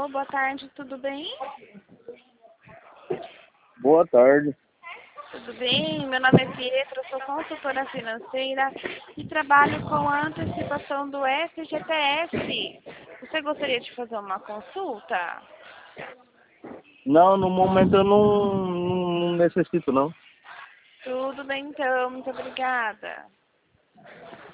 Alô, boa tarde, tudo bem? Boa tarde. Tudo bem? Meu nome é Pietra, sou consultora financeira e trabalho com a antecipação do FGTS. Você gostaria de fazer uma consulta? Não, no momento eu não necessito, não. Tudo bem então, muito obrigada.